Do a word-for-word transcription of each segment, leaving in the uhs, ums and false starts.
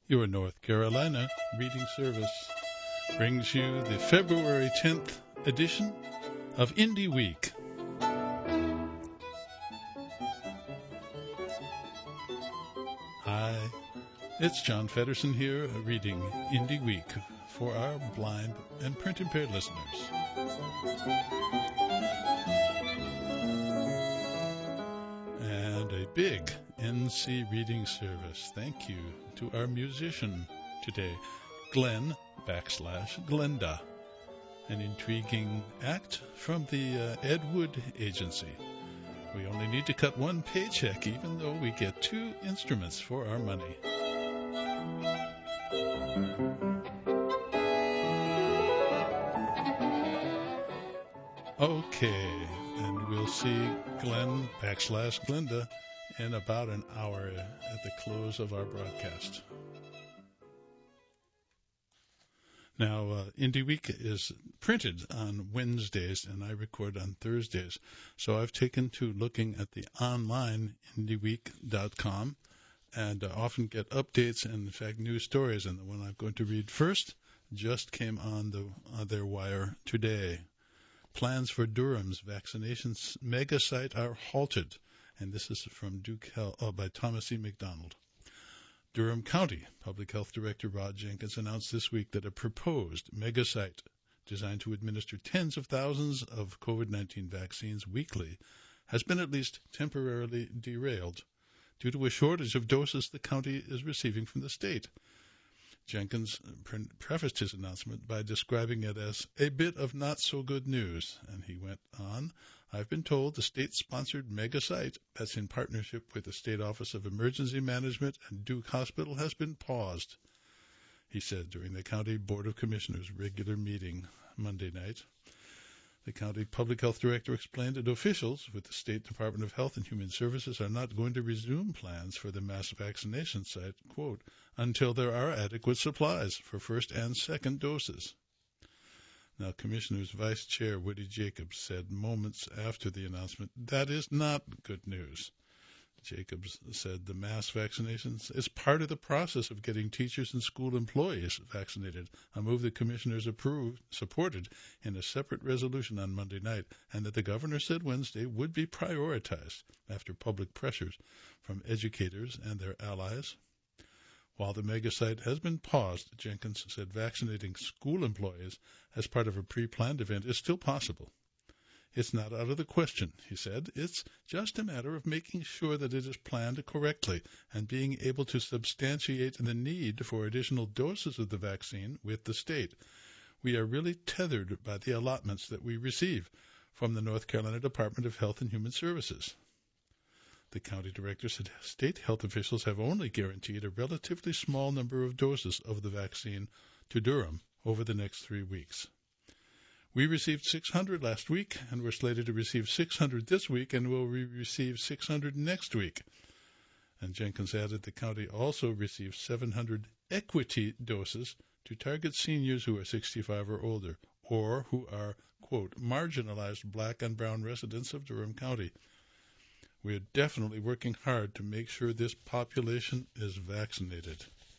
Your North Carolina reading service brings you the February tenth edition of Indie Week. Hi, it's John Feddersen here reading Indie Week for our blind and print-impaired listeners. And a big N C reading service. Thank you to our musician today, Glenn backslash Glenda, an intriguing act from the uh, Ed Wood Agency. We only need to cut one paycheck, even though we get two instruments for our money. Okay, and we'll see Glenn backslash Glenda in about an hour at the close of our broadcast. Now, uh, Indie Week is printed on Wednesdays, and I record on Thursdays. So I've taken to looking at the online indie week dot com and uh, often get updates and, in fact, news stories. And the one I'm going to read first just came on the on their wire today. Plans for Durham's vaccinations mega site are halted. And this is from Duke Health, oh, by Thomas E. McDonald. Durham County Public Health Director Rod Jenkins announced this week that a proposed mega site designed to administer tens of thousands of COVID nineteen vaccines weekly has been at least temporarily derailed due to a shortage of doses the county is receiving from the state. Jenkins pre- prefaced his announcement by describing it as a bit of not-so-good news, and he went on, I've been told the state-sponsored mega site that's in partnership with the State Office of Emergency Management and Duke Hospital has been paused, he said during the County Board of Commissioners' regular meeting Monday night. The county public health director explained that officials with the State Department of Health and Human Services are not going to resume plans for the mass vaccination site, quote, until there are adequate supplies for first and second doses. Now, Commissioner's Vice Chair Woody Jacobs said moments after the announcement, that is not good news. Jacobs said the mass vaccinations is part of the process of getting teachers and school employees vaccinated, a move the commissioners approved, supported in a separate resolution on Monday night, and that the governor said Wednesday would be prioritized after public pressures from educators and their allies. While the mega site has been paused, Jenkins said vaccinating school employees as part of a pre-planned event is still possible. It's not out of the question, he said. It's just a matter of making sure that it is planned correctly and being able to substantiate the need for additional doses of the vaccine with the state. We are really tethered by the allotments that we receive from the North Carolina Department of Health and Human Services. The county director said state health officials have only guaranteed a relatively small number of doses of the vaccine to Durham over the next three weeks. We received six hundred last week, and we're slated to receive six hundred this week, and we'll re- receive six hundred next week. And Jenkins added the county also received seven hundred equity doses to target seniors who are sixty-five or older, or who are, quote, marginalized black and brown residents of Durham County. We are definitely working hard to make sure this population is vaccinated.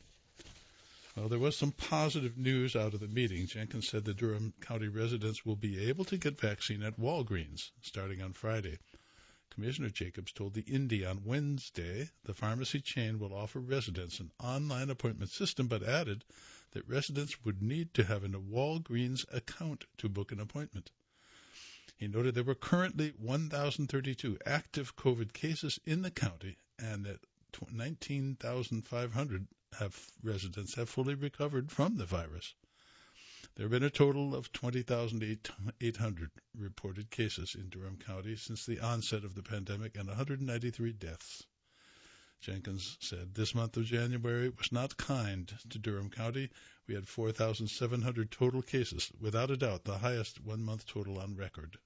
Well, there was some positive news out of the meeting. Jenkins said the Durham County residents will be able to get vaccine at Walgreens starting on Friday. Commissioner Jacobs told the Indy on Wednesday the pharmacy chain will offer residents an online appointment system, but added that residents would need to have a Walgreens account to book an appointment. He noted there were currently one thousand thirty-two active COVID cases in the county and that nineteen thousand five hundred have residents have fully recovered from the virus. There have been a total of twenty thousand eight hundred reported cases in Durham County since the onset of the pandemic and one hundred ninety-three deaths. Jenkins said this month of January was not kind to Durham County. We had four thousand seven hundred total cases, without a doubt the highest one-month total on record.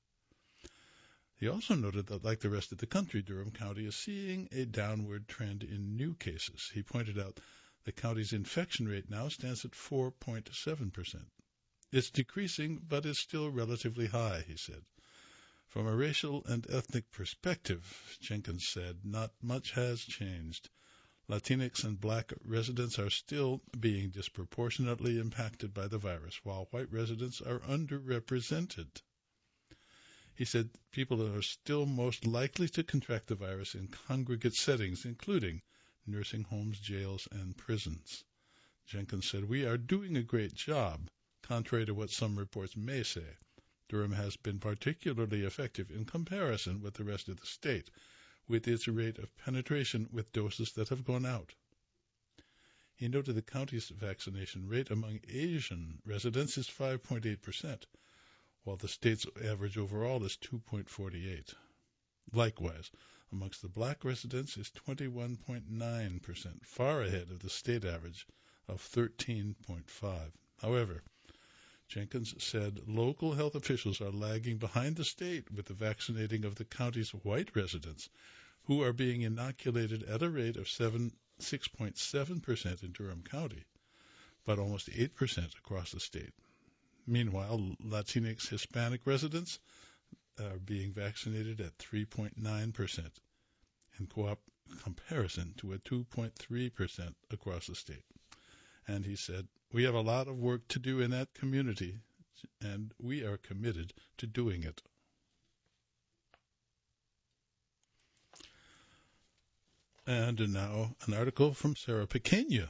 He also noted that, like the rest of the country, Durham County is seeing a downward trend in new cases. He pointed out the county's infection rate now stands at four point seven percent. It's decreasing, but is still relatively high, he said. From a racial and ethnic perspective, Jenkins said, not much has changed. Latinx and black residents are still being disproportionately impacted by the virus, while white residents are underrepresented. He said people are still most likely to contract the virus in congregate settings, including nursing homes, jails, and prisons. Jenkins said, "We are doing a great job, contrary to what some reports may say. Durham has been particularly effective in comparison with the rest of the state, with its rate of penetration with doses that have gone out." He noted the county's vaccination rate among Asian residents is five point eight percent, while the state's average overall is two point four eight. Likewise, amongst the black residents is twenty-one point nine percent, far ahead of the state average of thirteen point five. However, Jenkins said local health officials are lagging behind the state with the vaccinating of the county's white residents, who are being inoculated at a rate of six point seven percent in Durham County, but almost eight percent across the state. Meanwhile, Latinx Hispanic residents are being vaccinated at three point nine percent in co- comparison to a two point three percent across the state. And he said, "We have a lot of work to do in that community, and we are committed to doing it." And now an article from Sarah Pequena.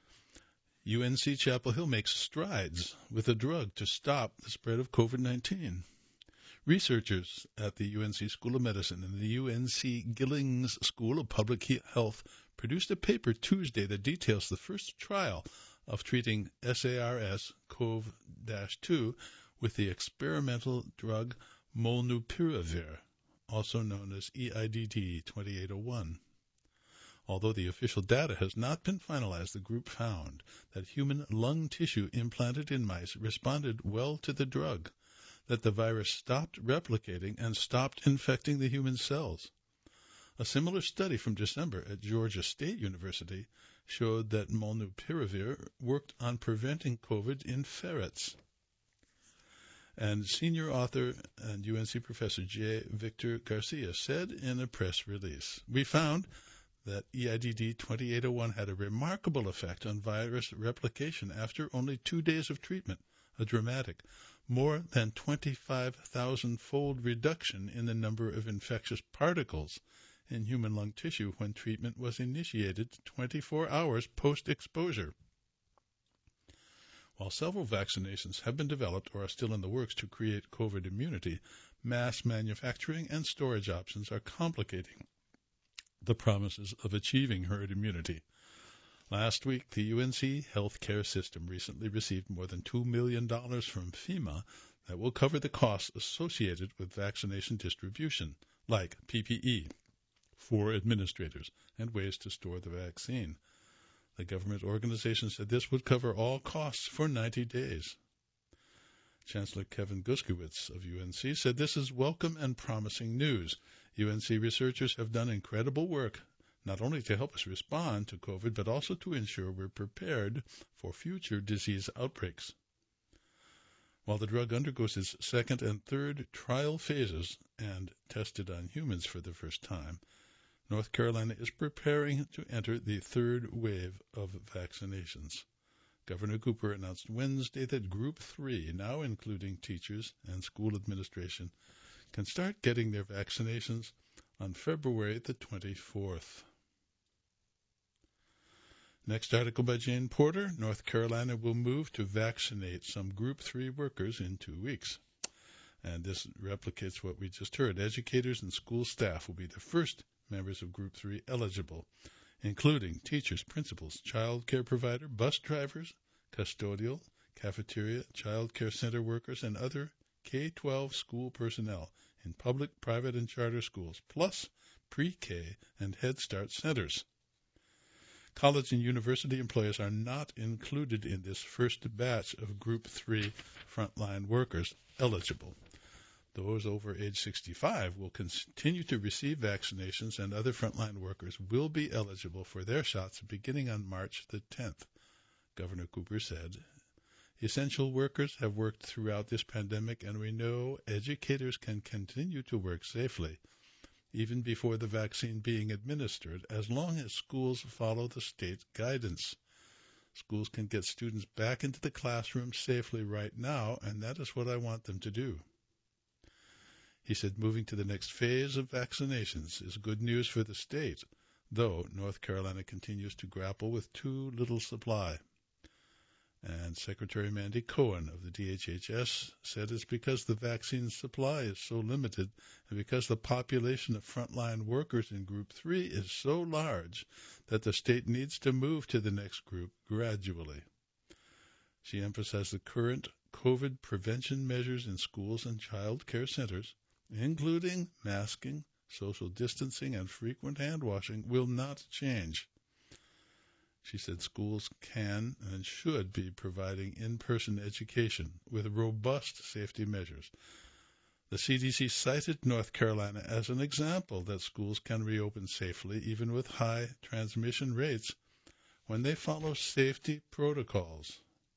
U N C Chapel Hill makes strides with a drug to stop the spread of COVID nineteen. Researchers at the U N C School of Medicine and the U N C Gillings School of Public Health produced a paper Tuesday that details the first trial of treating SARS-C o V two with the experimental drug molnupiravir, also known as E I D D twenty-eight oh one. Although the official data has not been finalized, the group found that human lung tissue implanted in mice responded well to the drug, that the virus stopped replicating and stopped infecting the human cells. A similar study from December at Georgia State University showed that molnupiravir worked on preventing COVID in ferrets. And senior author and U N C professor J. Victor Garcia said in a press release, "We found that E I D D twenty-eight oh one had a remarkable effect on virus replication after only two days of treatment, a dramatic, more than twenty-five thousand fold reduction in the number of infectious particles in human lung tissue when treatment was initiated twenty-four hours post-exposure." While several vaccinations have been developed or are still in the works to create COVID immunity, mass manufacturing and storage options are complicating the promises of achieving herd immunity. Last week, the U N C healthcare system recently received more than two million dollars from FEMA that will cover the costs associated with vaccination distribution, like P P E for administrators and ways to store the vaccine. The government organization said this would cover all costs for ninety days. Chancellor Kevin Guskiewicz of U N C said this is welcome and promising news. U N C researchers have done incredible work, not only to help us respond to COVID, but also to ensure we're prepared for future disease outbreaks. While the drug undergoes its second and third trial phases and tested on humans for the first time, North Carolina is preparing to enter the third wave of vaccinations. Governor Cooper announced Wednesday that Group three, now including teachers and school administration, can start getting their vaccinations on February the twenty-fourth. Next article by Jane Porter. North Carolina will move to vaccinate some Group three workers in two weeks. And this replicates what we just heard. Educators and school staff will be the first members of Group three eligible, including teachers, principals, child care provider, bus drivers, custodial, cafeteria, child care center workers, and other K twelve school personnel in public, private, and charter schools, plus pre-K and Head Start centers. College and university employers are not included in this first batch of Group three frontline workers eligible. Those over age sixty-five will continue to receive vaccinations, and other frontline workers will be eligible for their shots beginning on March the tenth, Governor Cooper said. Essential workers have worked throughout this pandemic, and we know educators can continue to work safely. even before the vaccine being administered, as long as schools follow the state guidance. Schools can get students back into the classroom safely right now, and that is what I want them to do. He said moving to the next phase of vaccinations is good news for the state, though North Carolina continues to grapple with too little supply. And Secretary Mandy Cohen of the D H H S said it's because the vaccine supply is so limited and because the population of frontline workers in Group three is so large that the state needs to move to the next group gradually. She emphasized the current COVID prevention measures in schools and child care centers, including masking, social distancing, and frequent hand washing, will not change. She said schools can and should be providing in-person education with robust safety measures. The C D C cited North Carolina as an example that schools can reopen safely even with high transmission rates when they follow safety protocols.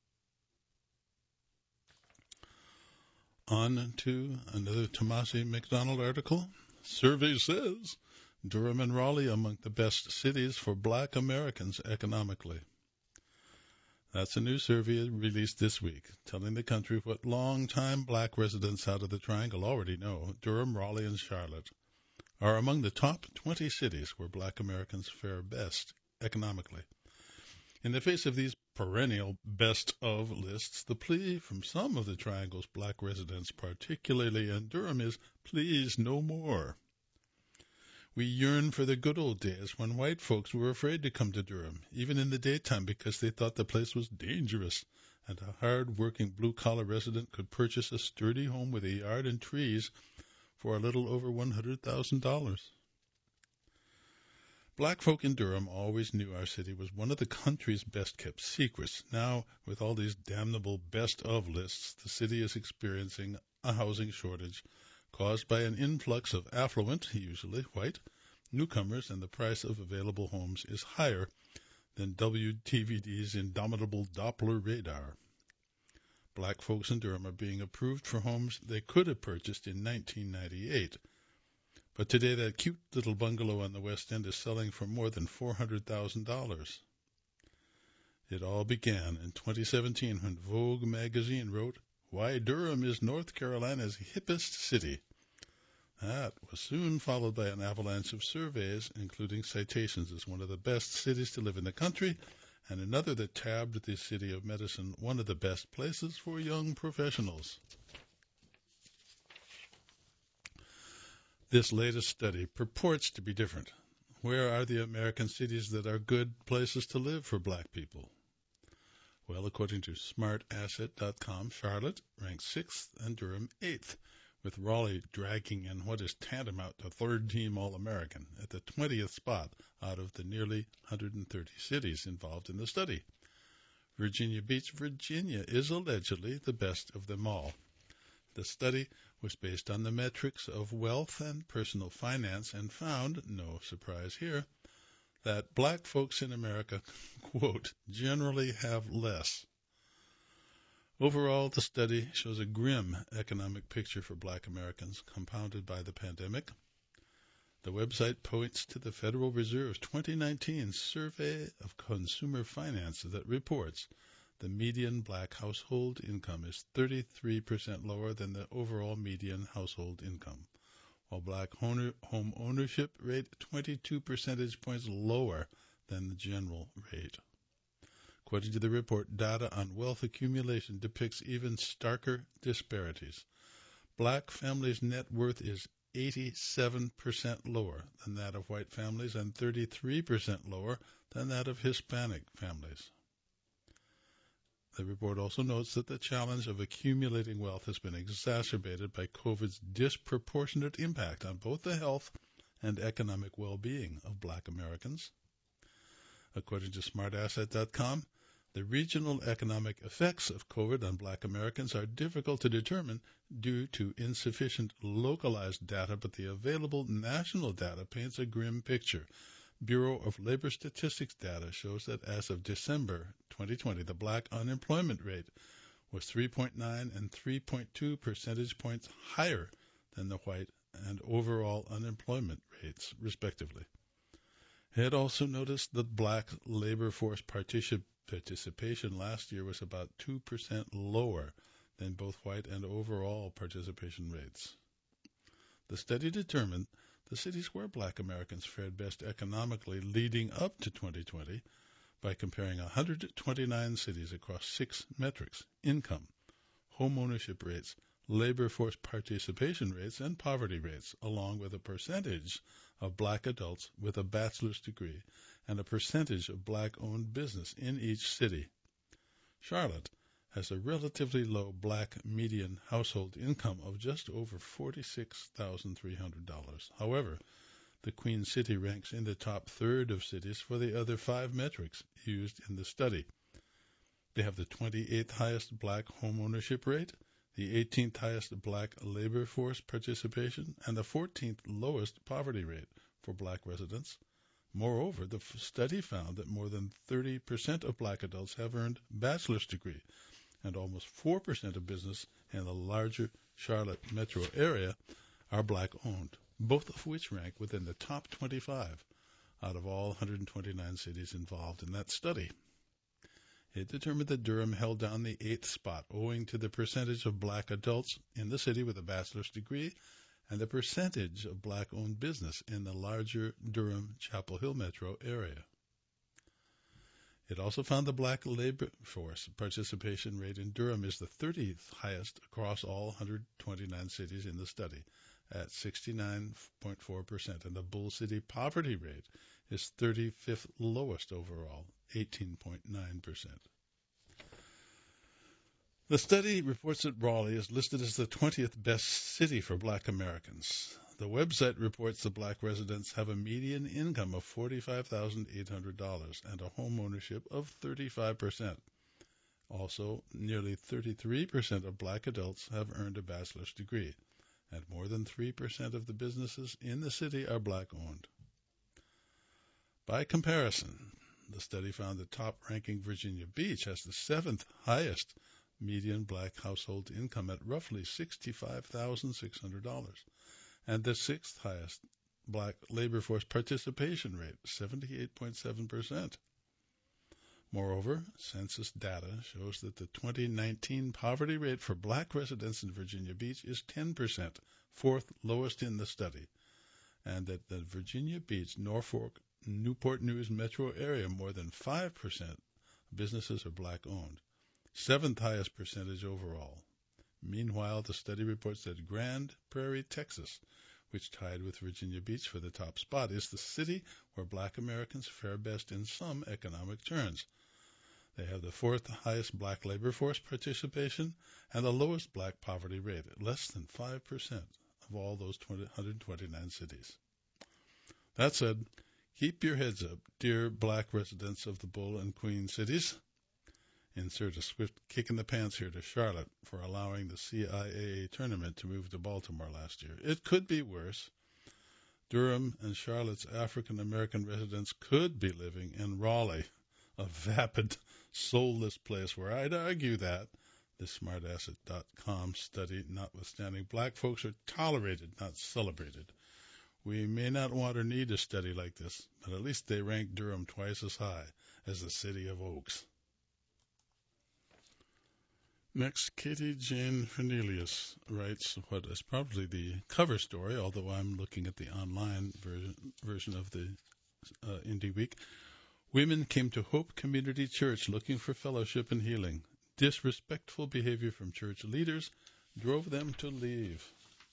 On to another Tomasi McDonald article. Survey says Durham and Raleigh among the best cities for Black Americans economically. That's a new survey released this week, telling the country what long-time Black residents out of the Triangle already know. Durham, Raleigh, and Charlotte are among the top twenty cities where Black Americans fare best economically. In the face of these perennial best-of lists, the plea from some of the Triangle's Black residents, particularly in Durham, is please no more. We yearn for the good old days when white folks were afraid to come to Durham, even in the daytime, because they thought the place was dangerous, and a hard-working blue-collar resident could purchase a sturdy home with a yard and trees for a little over one hundred thousand dollars. Black folk in Durham always knew our city was one of the country's best-kept secrets. Now, with all these damnable best-of lists, the city is experiencing a housing shortage caused by an influx of affluent, usually white, newcomers, and the price of available homes is higher than W T V D's indomitable Doppler radar. Black folks in Durham are being approved for homes they could have purchased in nineteen ninety-eight. But today that cute little bungalow on the West End is selling for more than four hundred thousand dollars. It all began in twenty seventeen when Vogue magazine wrote, "Why Durham is North Carolina's hippest city." That was soon followed by an avalanche of surveys, including citations as one of the best cities to live in the country, and another that tabbed the city of Medicine one of the best places for young professionals. This latest study purports to be different. Where are the American cities that are good places to live for Black people? Well, according to smart asset dot com, Charlotte ranks sixth and Durham eighth, with Raleigh dragging in what is tantamount to third-team All-American at the twentieth spot out of the nearly one hundred thirty cities involved in the study. Virginia Beach, Virginia is allegedly the best of them all. The study was based on the metrics of wealth and personal finance and found, no surprise here, that Black folks in America, quote, generally have less. Overall, the study shows a grim economic picture for Black Americans, compounded by the pandemic. The website points to the Federal Reserve's twenty nineteen Survey of Consumer Finance that reports the median Black household income is thirty-three percent lower than the overall median household income, while Black home ownership rate twenty-two percentage points lower than the general rate. According to the report, data on wealth accumulation depicts even starker disparities. Black families' net worth is eighty-seven percent lower than that of white families and thirty-three percent lower than that of Hispanic families. The report also notes that the challenge of accumulating wealth has been exacerbated by COVID's disproportionate impact on both the health and economic well-being of Black Americans. According to smart asset dot com, the regional economic effects of COVID on Black Americans are difficult to determine due to insufficient localized data, but the available national data paints a grim picture. Bureau of Labor Statistics data shows that as of December twenty twenty, the Black unemployment rate was three point nine and three point two percentage points higher than the white and overall unemployment rates, respectively. Head also noticed that black labor force particip- participation last year was about two percent lower than both white and overall participation rates. The study determined the cities where black Americans fared best economically leading up to twenty twenty by comparing one hundred twenty-nine cities across six metrics: income, home ownership rates, labor force participation rates, and poverty rates, along with a percentage of black adults with a bachelor's degree and a percentage of black-owned business in each city. Charlotte has a relatively low black median household income of just over forty-six thousand three hundred dollars. However, the Queen City ranks in the top third of cities for the other five metrics used in the study. They have the twenty-eighth highest black home ownership rate, the eighteenth highest black labor force participation, and the fourteenth lowest poverty rate for black residents. Moreover, the study found that more than thirty percent of black adults have earned bachelor's degree, and almost four percent of business in the larger Charlotte metro area are black-owned, both of which rank within the top twenty-five out of all one hundred twenty-nine cities involved in that study. It determined that Durham held down the eighth spot, owing to the percentage of black adults in the city with a bachelor's degree and the percentage of black-owned business in the larger Durham-Chapel Hill metro area. It also found the black labor force participation rate in Durham is the thirtieth highest across all one hundred twenty-nine cities in the study, at sixty-nine point four percent, and the Bull City poverty rate is thirty-fifth lowest overall, eighteen point nine percent. The study reports that Raleigh is listed as the twentieth best city for black Americans. The website reports that black residents have a median income of forty-five thousand eight hundred dollars and a home ownership of thirty-five percent. Also, nearly thirty-three percent of black adults have earned a bachelor's degree, and more than three percent of the businesses in the city are black-owned. By comparison, the study found that top-ranking Virginia Beach has the seventh highest median black household income at roughly sixty-five thousand six hundred dollars, and the sixth highest black labor force participation rate, seventy-eight point seven percent. Moreover, census data shows that the twenty nineteen poverty rate for black residents in Virginia Beach is ten percent, fourth lowest in the study, and that the Virginia Beach, Norfolk, Newport News metro area, more than five percent businesses are black-owned, seventh highest percentage overall. Meanwhile, the study reports that Grand Prairie, Texas, which tied with Virginia Beach for the top spot, is the city where black Americans fare best in some economic terms. They have the fourth highest black labor force participation and the lowest black poverty rate, at less than five percent of all those one hundred twenty-nine cities. That said, keep your heads up, dear black residents of the Bull and Queen cities. Insert a swift kick in the pants here to Charlotte for allowing the C I A A tournament to move to Baltimore last year. It could be worse. Durham and Charlotte's African-American residents could be living in Raleigh, a vapid, soulless place where I'd argue that, the smart asset dot com study notwithstanding, black folks are tolerated, not celebrated. We may not want or need a study like this, but at least they rank Durham twice as high as the city of Oaks. Next, Katie Jane Fernelius writes what is probably the cover story, although I'm looking at the online version, version of the uh, Indie Week. Women came to Hope Community Church looking for fellowship and healing. Disrespectful behavior from church leaders drove them to leave.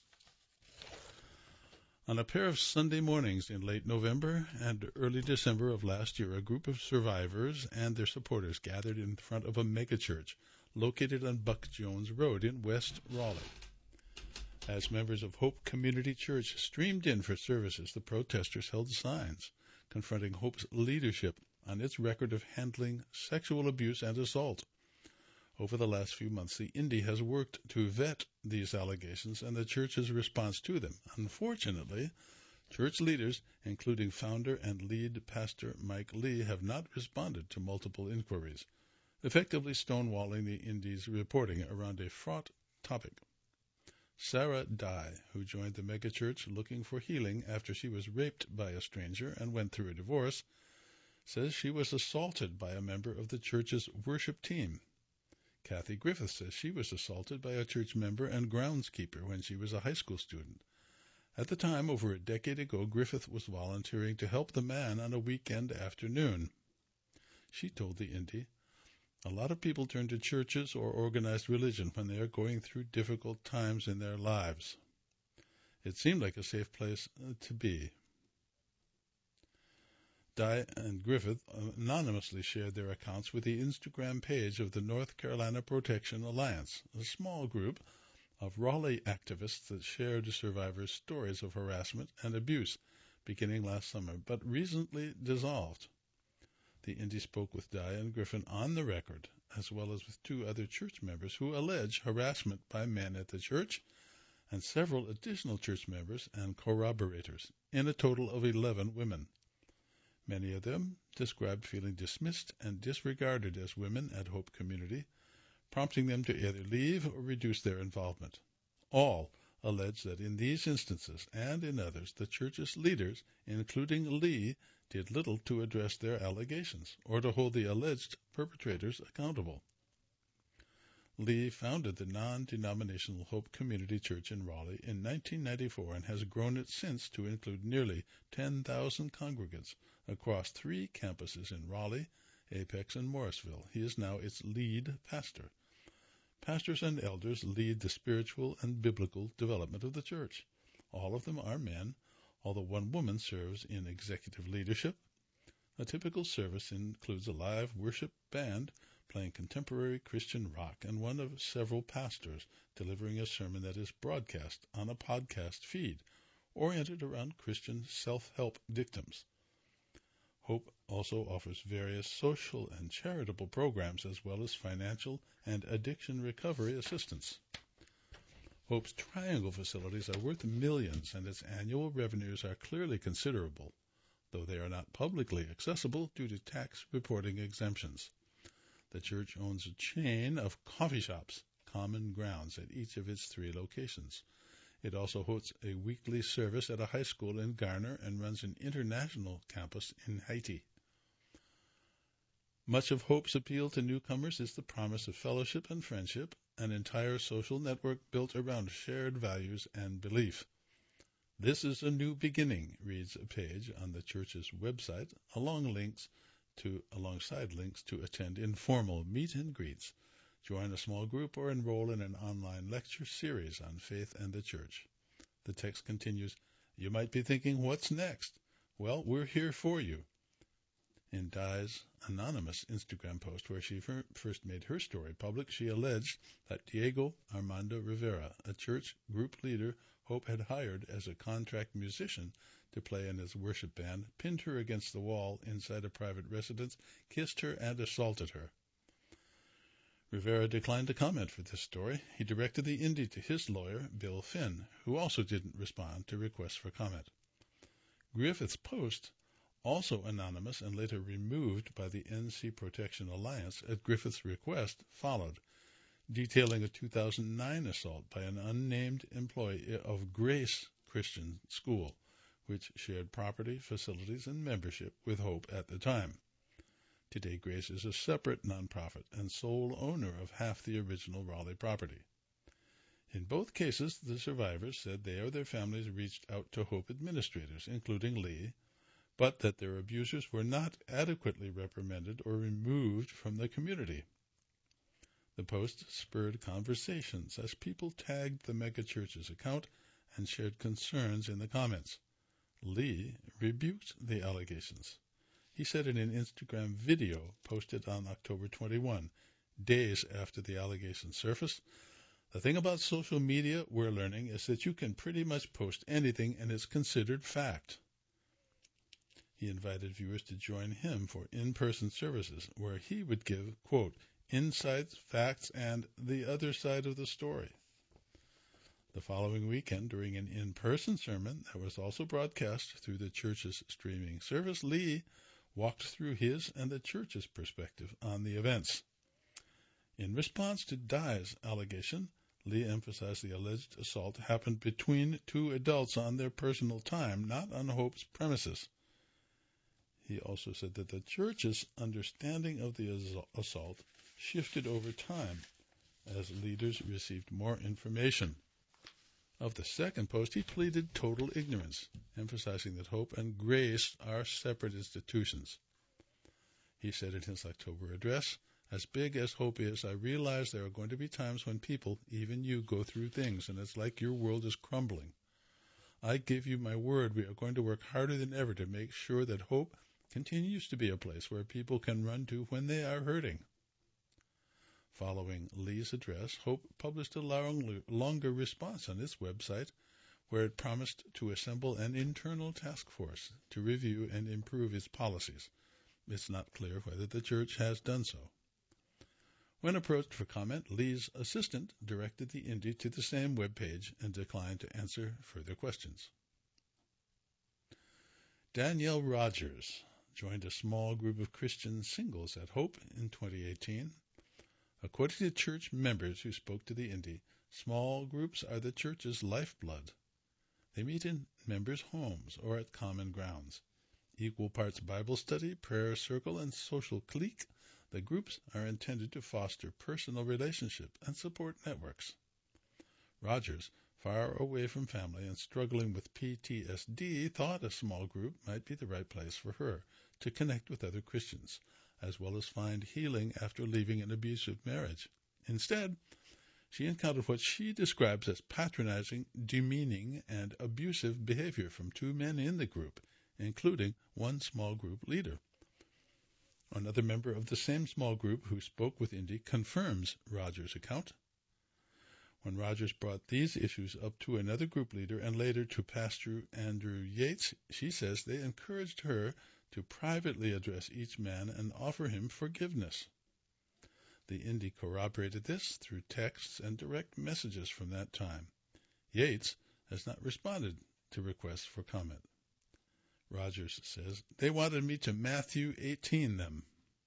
On a pair of Sunday mornings in late November and early December of last year, a group of survivors and their supporters gathered in front of a megachurch located on Buck Jones Road in West Raleigh. As members of Hope Community Church streamed in for services, the protesters held signs confronting Hope's leadership on its record of handling sexual abuse and assault. Over the last few months, the Indy has worked to vet these allegations and the church's response to them. Unfortunately, church leaders, including founder and lead pastor Mike Lee, have not responded to multiple inquiries, effectively stonewalling the Indy's reporting around a fraught topic. Sarah Dye, who joined the megachurch looking for healing after she was raped by a stranger and went through a divorce, says she was assaulted by a member of the church's worship team. Kathy Griffith says she was assaulted by a church member and groundskeeper when she was a high school student. At the time, over a decade ago, Griffith was volunteering to help the man on a weekend afternoon. She told the Indy, "A lot of people turn to churches or organized religion when they are going through difficult times in their lives. It seemed like a safe place to be." Dye and Griffith anonymously shared their accounts with the Instagram page of the North Carolina Protection Alliance, a small group of Raleigh activists that shared survivors' stories of harassment and abuse beginning last summer, but recently dissolved. The Indy spoke with Dye and Griffin on the record, as well as with two other church members who allege harassment by men at the church, and several additional church members and corroborators, in a total of eleven women. Many of them described feeling dismissed and disregarded as women at Hope Community, prompting them to either leave or reduce their involvement. All allege that in these instances and in others, the church's leaders, including Lee, did little to address their allegations or to hold the alleged perpetrators accountable. Lee founded the non-denominational Hope Community Church in Raleigh in nineteen ninety-four and has grown it since to include nearly ten thousand congregants across three campuses in Raleigh, Apex, and Morrisville. He is now its lead pastor. Pastors and elders lead the spiritual and biblical development of the church. All of them are men, although one woman serves in executive leadership. A typical service includes a live worship band playing contemporary Christian rock and one of several pastors delivering a sermon that is broadcast on a podcast feed oriented around Christian self-help dictums. Hope also offers various social and charitable programs as well as financial and addiction recovery assistance. Hope's Triangle facilities are worth millions and its annual revenues are clearly considerable, though they are not publicly accessible due to tax reporting exemptions. The church owns a chain of coffee shops, Common Grounds, at each of its three locations. It also hosts a weekly service at a high school in Garner and runs an international campus in Haiti. Much of Hope's appeal to newcomers is the promise of fellowship and friendship, an entire social network built around shared values and belief. "This is a new beginning," reads a page on the church's website, along links to, alongside links to attend informal meet and greets, join a small group, or enroll in an online lecture series on faith and the church. The text continues, "You might be thinking, what's next? Well, we're here for you." In Dye's anonymous Instagram post where she fir- first made her story public, she alleged that Diego Armando Rivera, a church group leader Hope had hired as a contract musician to play in his worship band, pinned her against the wall inside a private residence, kissed her, and assaulted her. Rivera declined to comment for this story. He directed the Indy to his lawyer, Bill Finn, who also didn't respond to requests for comment. Griffith's post, also anonymous and later removed by the N C Protection Alliance at Griffith's request, followed, detailing a two thousand nine assault by an unnamed employee of Grace Christian School, which shared property, facilities, and membership with Hope at the time. Today, Grace is a separate nonprofit and sole owner of half the original Raleigh property. In both cases, the survivors said they or their families reached out to Hope administrators, including Lee, but that their abusers were not adequately reprimanded or removed from the community. The post spurred conversations as people tagged the megachurch's account and shared concerns in the comments. Lee rebuked the allegations. He said in an Instagram video posted on October twenty-first, days after the allegations surfaced, "The thing about social media we're learning is that you can pretty much post anything and it's considered fact." He invited viewers to join him for in-person services where he would give, quote, insights, facts, and the other side of the story. The following weekend, during an in-person sermon that was also broadcast through the church's streaming service, Lee walked through his and the church's perspective on the events. In response to Dye's allegation, Lee emphasized the alleged assault happened between two adults on their personal time, not on Hope's premises. He also said that the church's understanding of the assault shifted over time as leaders received more information. Of the second post, he pleaded total ignorance, emphasizing that Hope and Grace are separate institutions. He said in his October address, "As big as Hope is, I realize there are going to be times when people, even you, go through things, and it's like your world is crumbling. I give you my word we are going to work harder than ever to make sure that Hope continues to be a place where people can run to when they are hurting." Following Lee's address, Hope published a long, longer response on its website where it promised to assemble an internal task force to review and improve its policies. It's not clear whether the church has done so. When approached for comment, Lee's assistant directed the Indy to the same webpage and declined to answer further questions. Danielle Rogers joined a small group of Christian singles at Hope in twenty eighteen. According to church members who spoke to the Indy, small groups are the church's lifeblood. They meet in members' homes or at common grounds. Equal parts Bible study, prayer circle, and social clique, the groups are intended to foster personal relationship and support networks. Rogers, far away from family and struggling with P T S D, thought a small group might be the right place for her to connect with other Christians, as well as find healing after leaving an abusive marriage. Instead, she encountered what she describes as patronizing, demeaning, and abusive behavior from two men in the group, including one small group leader. Another member of the same small group who spoke with Indy confirms Rogers' account. When Rogers brought these issues up to another group leader and later to Pastor Andrew Yates, she says they encouraged her to privately address each man and offer him forgiveness. The Indy corroborated this through texts and direct messages from that time. Yates has not responded to requests for comment. Rogers says, "They wanted me to Matthew eighteen them."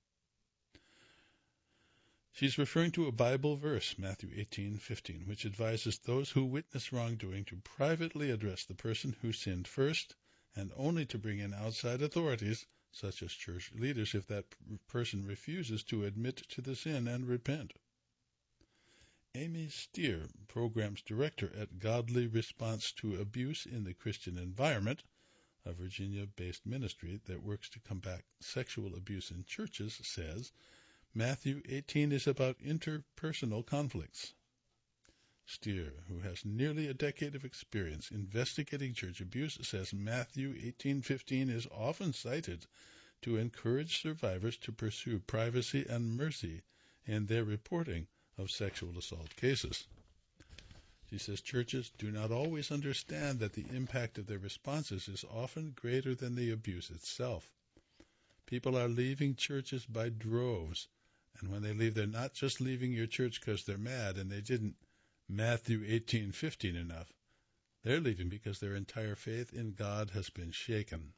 She's referring to a Bible verse, Matthew eighteen fifteen, which advises those who witness wrongdoing to privately address the person who sinned first and only to bring in outside authorities, such as church leaders, if that person refuses to admit to the sin and repent. Amy Steer, Programs Director at Godly Response to Abuse in the Christian Environment, a Virginia-based ministry that works to combat sexual abuse in churches, says, Matthew eighteen is about interpersonal conflicts. Steer, who has nearly a decade of experience investigating church abuse, says Matthew eighteen fifteen is often cited to encourage survivors to pursue privacy and mercy in their reporting of sexual assault cases. She says churches do not always understand that the impact of their responses is often greater than the abuse itself. People are leaving churches by droves, and when they leave, they're not just leaving your church because they're mad and they didn't Matthew eighteen fifteen enough. They're leaving because their entire faith in God has been shaken.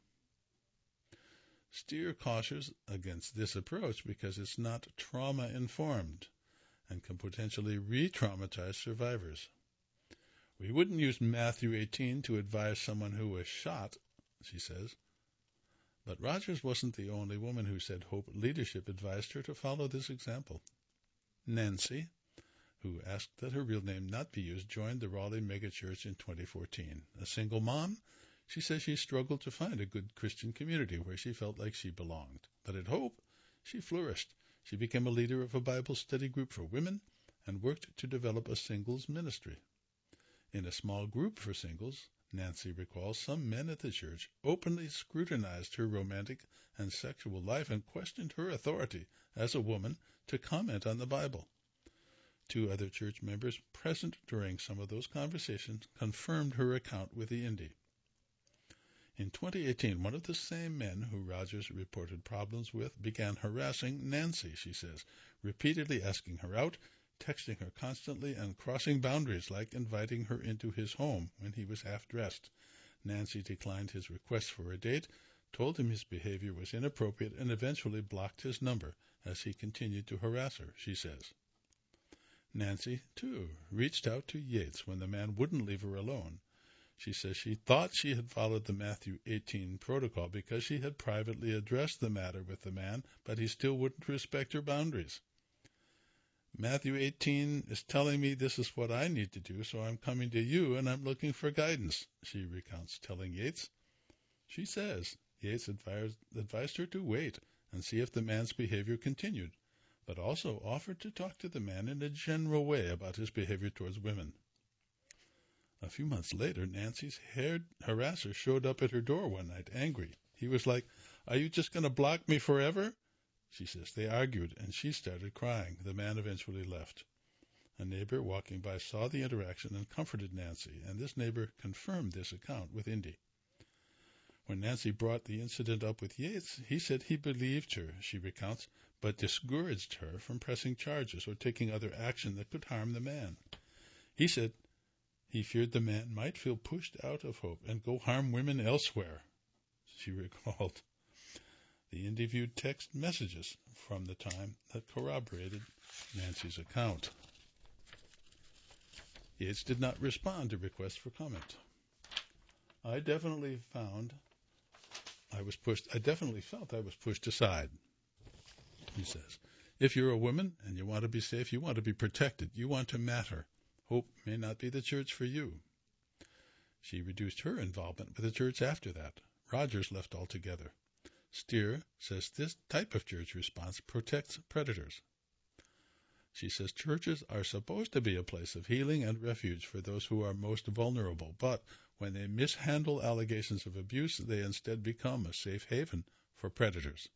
Steer cautions against this approach because it's not trauma-informed and can potentially re-traumatize survivors. We wouldn't use Matthew eighteen to advise someone who was shot, she says. But Rogers wasn't the only woman who said Hope leadership advised her to follow this example. Nancy, who asked that her real name not be used, joined the Raleigh megachurch in twenty fourteen. A single mom, she says she struggled to find a good Christian community where she felt like she belonged. But at Hope, she flourished. She became a leader of a Bible study group for women and worked to develop a singles ministry. In a small group for singles, Nancy recalls some men at the church openly scrutinized her romantic and sexual life and questioned her authority as a woman to comment on the Bible. Two other church members present during some of those conversations confirmed her account with the Indy. In twenty eighteen, one of the same men who Rogers reported problems with began harassing Nancy, she says, repeatedly asking her out, texting her constantly, and crossing boundaries like inviting her into his home when he was half-dressed. Nancy declined his request for a date, told him his behavior was inappropriate, and eventually blocked his number as he continued to harass her, she says. Nancy, too, reached out to Yates when the man wouldn't leave her alone. She says she thought she had followed the Matthew eighteen protocol because she had privately addressed the matter with the man, but he still wouldn't respect her boundaries. Matthew eighteen is telling me this is what I need to do, so I'm coming to you and I'm looking for guidance, she recounts, telling Yates. She says Yates advised, advised her to wait and see if the man's behavior continued, but also offered to talk to the man in a general way about his behavior towards women. A few months later, Nancy's haired harasser showed up at her door one night, angry. He was like, "Are you just going to block me forever?" She says they argued, and she started crying. The man eventually left. A neighbor walking by saw the interaction and comforted Nancy, and this neighbor confirmed this account with Indy. When Nancy brought the incident up with Yates, he said he believed her, she recounts, but discouraged her from pressing charges or taking other action that could harm the man. He said he feared the man might feel pushed out of Hope and go harm women elsewhere, she recalled. The Indy viewed text messages from the time that corroborated Nancy's account. Yates did not respond to requests for comment. I definitely found I was pushed, I definitely felt I was pushed aside, he says. If you're a woman and you want to be safe, you want to be protected, you want to matter. Hope may not be the church for you. She reduced her involvement with the church after that. Rogers left altogether. Steer says this type of church response protects predators. She says churches are supposed to be a place of healing and refuge for those who are most vulnerable, but when they mishandle allegations of abuse, they instead become a safe haven for predators.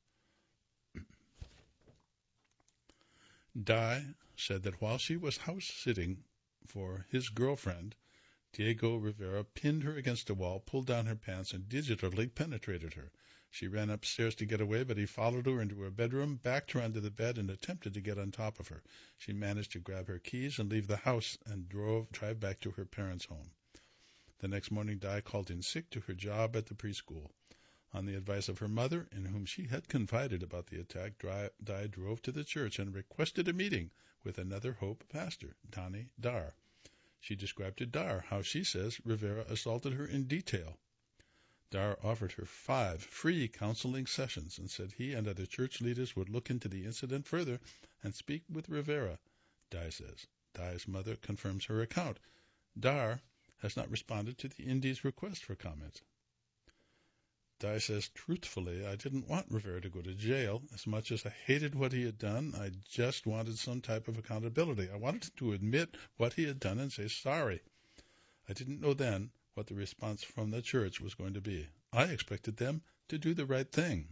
Di said that while she was house-sitting for his girlfriend, Diego Rivera pinned her against a wall, pulled down her pants, and digitally penetrated her. She ran upstairs to get away, but he followed her into her bedroom, backed her under the bed, and attempted to get on top of her. She managed to grab her keys and leave the house and drove drive back to her parents' home. The next morning, Di called in sick to her job at the preschool. On the advice of her mother, in whom she had confided about the attack, Di drove to the church and requested a meeting with another Hope pastor, Donnie Dar. She described to Dar how she says Rivera assaulted her in detail. Dar offered her five free counseling sessions and said he and other church leaders would look into the incident further and speak with Rivera, Di says. Di's mother confirms her account. Dar has not responded to the Indy's request for comment. Di says, truthfully, I didn't want Rivera to go to jail. As much as I hated what he had done, I just wanted some type of accountability. I wanted to admit what he had done and say sorry. I didn't know then what the response from the church was going to be. I expected them to do the right thing.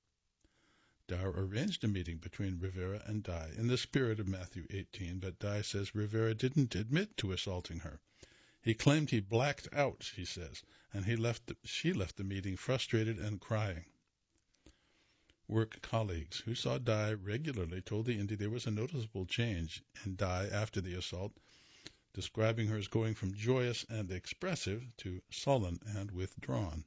Dar arranged a meeting between Rivera and Di in the spirit of Matthew eighteen, but Di says Rivera didn't admit to assaulting her. He claimed he blacked out, she says, and he left. The, she left the meeting frustrated and crying. Work colleagues who saw Di regularly told the Indy there was a noticeable change in Di after the assault, describing her as going from joyous and expressive to sullen and withdrawn.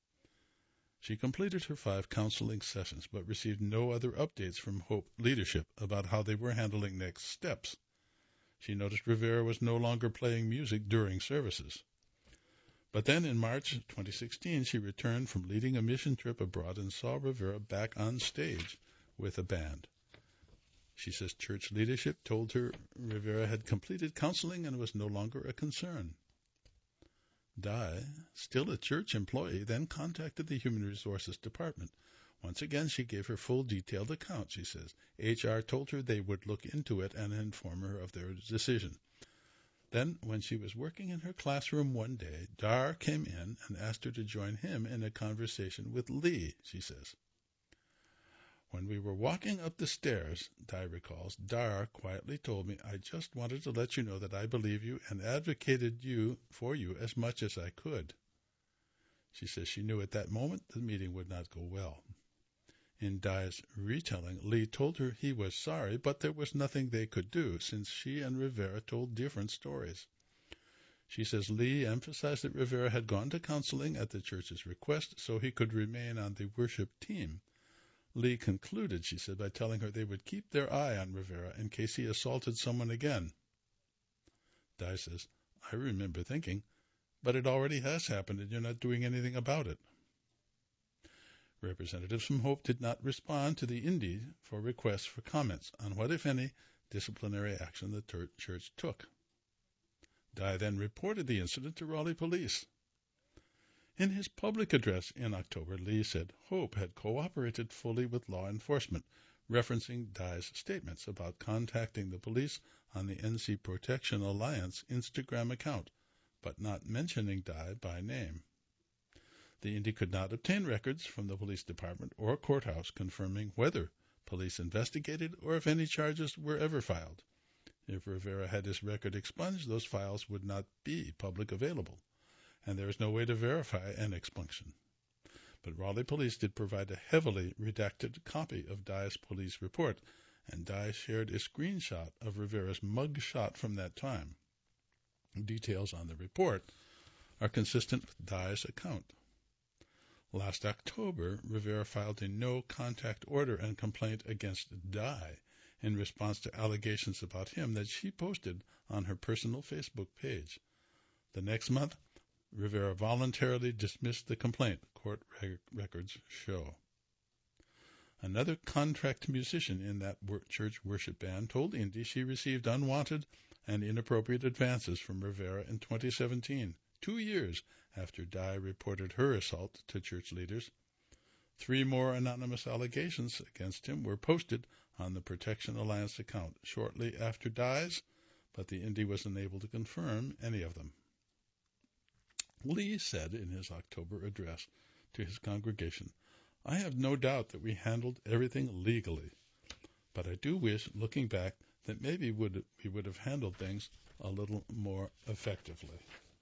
She completed her five counseling sessions, but received no other updates from Hope leadership about how they were handling next steps. She noticed Rivera was no longer playing music during services. But then in March twenty sixteen, she returned from leading a mission trip abroad and saw Rivera back on stage with a band. She says church leadership told her Rivera had completed counseling and was no longer a concern. Di, still a church employee, then contacted the Human Resources Department. Once again, she gave her full detailed account, she says. H R told her they would look into it and inform her of their decision. Then, when she was working in her classroom one day, Dar came in and asked her to join him in a conversation with Lee, she says. When we were walking up the stairs, Di recalls, Dar quietly told me, I just wanted to let you know that I believe you and advocated you for you as much as I could. She says she knew at that moment the meeting would not go well. In Di's retelling, Lee told her he was sorry, but there was nothing they could do, since she and Rivera told different stories. She says Lee emphasized that Rivera had gone to counseling at the church's request so he could remain on the worship team. Lee concluded, she said, by telling her they would keep their eye on Rivera in case he assaulted someone again. Dye says, I remember thinking, but it already has happened and you're not doing anything about it. Representatives from Hope did not respond to the Indy for requests for comments on what, if any, disciplinary action the ter- church took. Dye then reported the incident to Raleigh police. In his public address in October, Lee said Hope had cooperated fully with law enforcement, referencing Dye's statements about contacting the police on the N C Protection Alliance Instagram account, but not mentioning Dye by name. The Indy could not obtain records from the police department or courthouse confirming whether police investigated or if any charges were ever filed. If Rivera had his record expunged, those files would not be public available, and there is no way to verify an expunction. But Raleigh police did provide a heavily redacted copy of Dye's police report, and Dye shared a screenshot of Rivera's mug shot from that time. Details on the report are consistent with Dye's account. Last October, Rivera filed a no-contact order and complaint against Dye in response to allegations about him that she posted on her personal Facebook page. The next month, Rivera voluntarily dismissed the complaint, court reg- records show. Another contract musician in that wor- church worship band told Indy she received unwanted and inappropriate advances from Rivera in twenty seventeen, two years after Dye reported her assault to church leaders. Three more anonymous allegations against him were posted on the Protection Alliance account shortly after Dye's, but the Indy was unable to confirm any of them. Lee said in his October address to his congregation, I have no doubt that we handled everything legally, but I do wish, looking back, that maybe would, we would have handled things a little more effectively.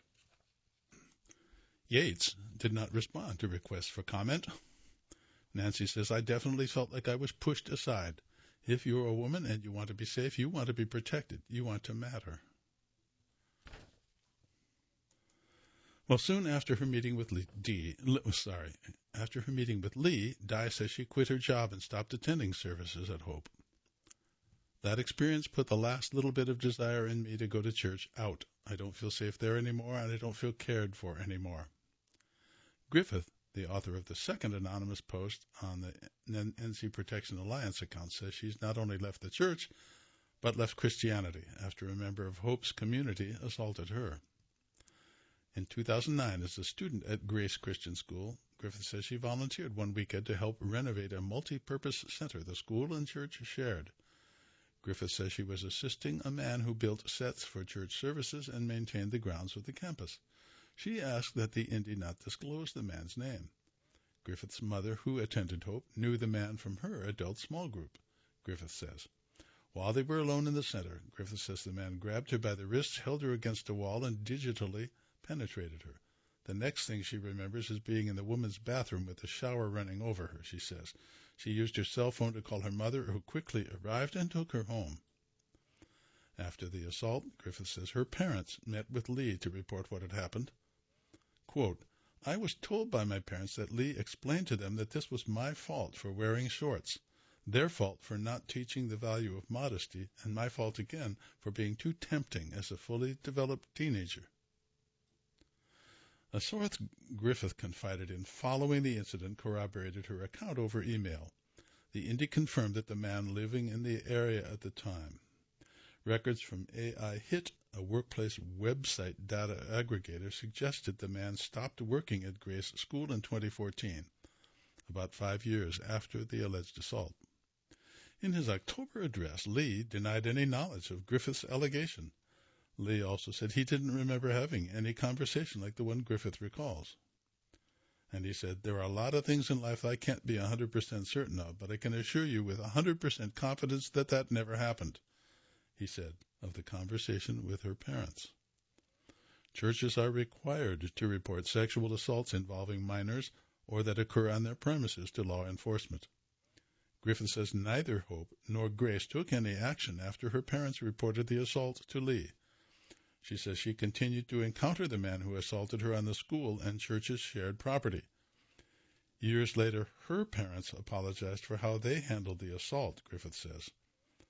Yates did not respond to requests for comment. Nancy says, I definitely felt like I was pushed aside. If you're a woman and you want to be safe, you want to be protected. You want to matter. Well, soon after her meeting with Lee, D, sorry, after her meeting with Lee, Dye says she quit her job and stopped attending services at Hope. That experience put the last little bit of desire in me to go to church out. I don't feel safe there anymore, and I don't feel cared for anymore. Griffith, the author of the second anonymous post on the N C Protection Alliance account, says she's not only left the church, but left Christianity after a member of Hope's community assaulted her. In two thousand nine, as a student at Grace Christian School, Griffith says she volunteered one weekend to help renovate a multi-purpose center the school and church shared. Griffith says she was assisting a man who built sets for church services and maintained the grounds of the campus. She asked that the Indy not disclose the man's name. Griffith's mother, who attended Hope, knew the man from her adult small group, Griffith says. While they were alone in the center, Griffith says the man grabbed her by the wrists, held her against a wall, and digitally penetrated her. The next thing she remembers is being in the woman's bathroom with the shower running over her, she says. She used her cell phone to call her mother, who quickly arrived and took her home. After the assault, Griffith says her parents met with Lee to report what had happened. Quote, I was told by my parents that Lee explained to them that this was my fault for wearing shorts, their fault for not teaching the value of modesty, and my fault again for being too tempting as a fully developed teenager. A source Griffith confided in following the incident corroborated her account over email. The Indy confirmed that the man living in the area at the time. Records from A I Hit, a workplace website data aggregator, suggested the man stopped working at Grace School in twenty fourteen, about five years after the alleged assault. In his October address, Lee denied any knowledge of Griffith's allegation. Lee also said he didn't remember having any conversation like the one Griffith recalls. And he said, there are a lot of things in life I can't be one hundred percent certain of, but I can assure you with one hundred percent confidence that that never happened, he said of the conversation with her parents. Churches are required to report sexual assaults involving minors or that occur on their premises to law enforcement. Griffith says neither Hope nor Grace took any action after her parents reported the assault to Lee. She says she continued to encounter the man who assaulted her on the school and church's shared property. Years later, her parents apologized for how they handled the assault, Griffith says.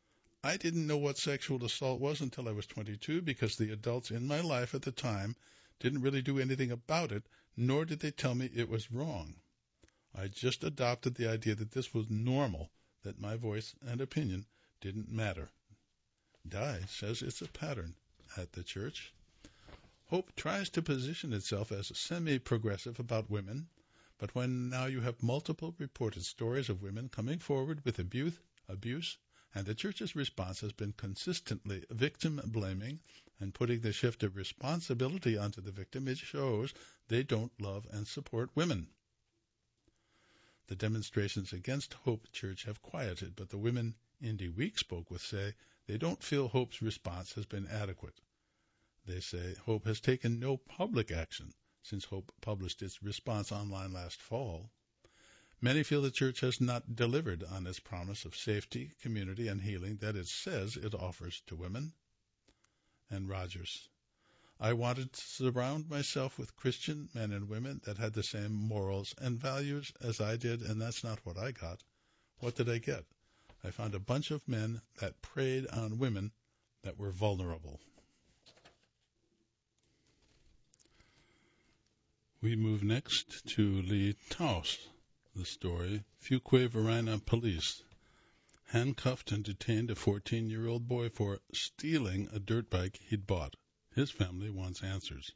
I didn't know what sexual assault was until I was twenty-two because the adults in my life at the time didn't really do anything about it, nor did they tell me it was wrong. I just adopted the idea that this was normal, that my voice and opinion didn't matter. Di says it's a pattern at the church. Hope tries to position itself as semi-progressive about women, but when now you have multiple reported stories of women coming forward with abuse, abuse, and the church's response has been consistently victim-blaming and putting the shift of responsibility onto the victim, it shows they don't love and support women. The demonstrations against Hope Church have quieted, but the women Indie Week spoke with say they don't feel Hope's response has been adequate. They say Hope has taken no public action since Hope published its response online last fall. Many feel the church has not delivered on its promise of safety, community, and healing that it says it offers to women. And Rogers, I wanted to surround myself with Christian men and women that had the same morals and values as I did, and that's not what I got. What did I get? I found a bunch of men that preyed on women that were vulnerable. We move next to Lee Taus. The story, Fuquay-Varina police handcuffed and detained a fourteen-year-old boy for stealing a dirt bike he'd bought. His family wants answers.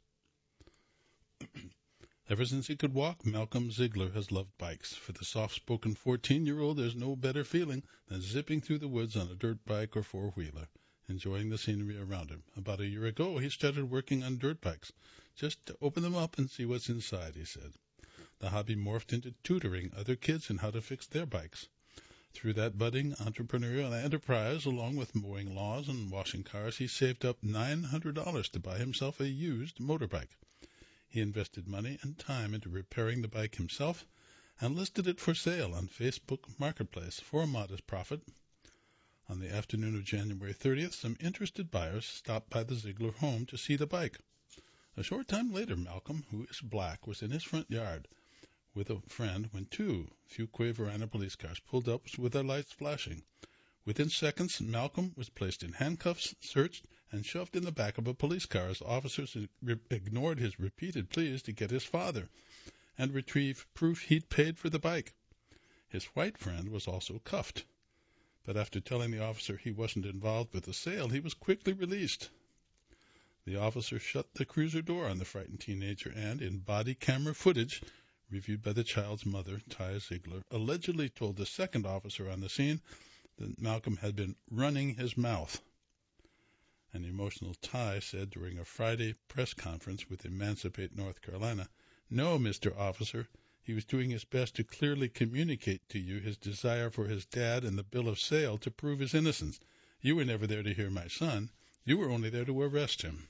Ever since he could walk, Malcolm Ziegler has loved bikes. For the soft-spoken fourteen-year-old, there's no better feeling than zipping through the woods on a dirt bike or four-wheeler, enjoying the scenery around him. About a year ago, he started working on dirt bikes, just to open them up and see what's inside, he said. The hobby morphed into tutoring other kids in how to fix their bikes. Through that budding entrepreneurial enterprise, along with mowing lawns and washing cars, he saved up nine hundred dollars to buy himself a used motorbike. He invested money and time into repairing the bike himself and listed it for sale on Facebook Marketplace for a modest profit. On the afternoon of January thirtieth, some interested buyers stopped by the Ziegler home to see the bike. A short time later, Malcolm, who is black, was in his front yard with a friend when two Fuquay-Varina police cars pulled up with their lights flashing. Within seconds, Malcolm was placed in handcuffs, searched, and shoved in the back of a police car as officers re- ignored his repeated pleas to get his father and retrieve proof he'd paid for the bike. His white friend was also cuffed, but after telling the officer he wasn't involved with the sale, he was quickly released. The officer shut the cruiser door on the frightened teenager and, in body camera footage reviewed by the child's mother, Ty Ziegler, allegedly told the second officer on the scene that Malcolm had been running his mouth. An emotional Ty said during a Friday press conference with Emancipate, North Carolina, "No, Mister Officer, he was doing his best to clearly communicate to you his desire for his dad and the bill of sale to prove his innocence. You were never there to hear my son. You were only there to arrest him."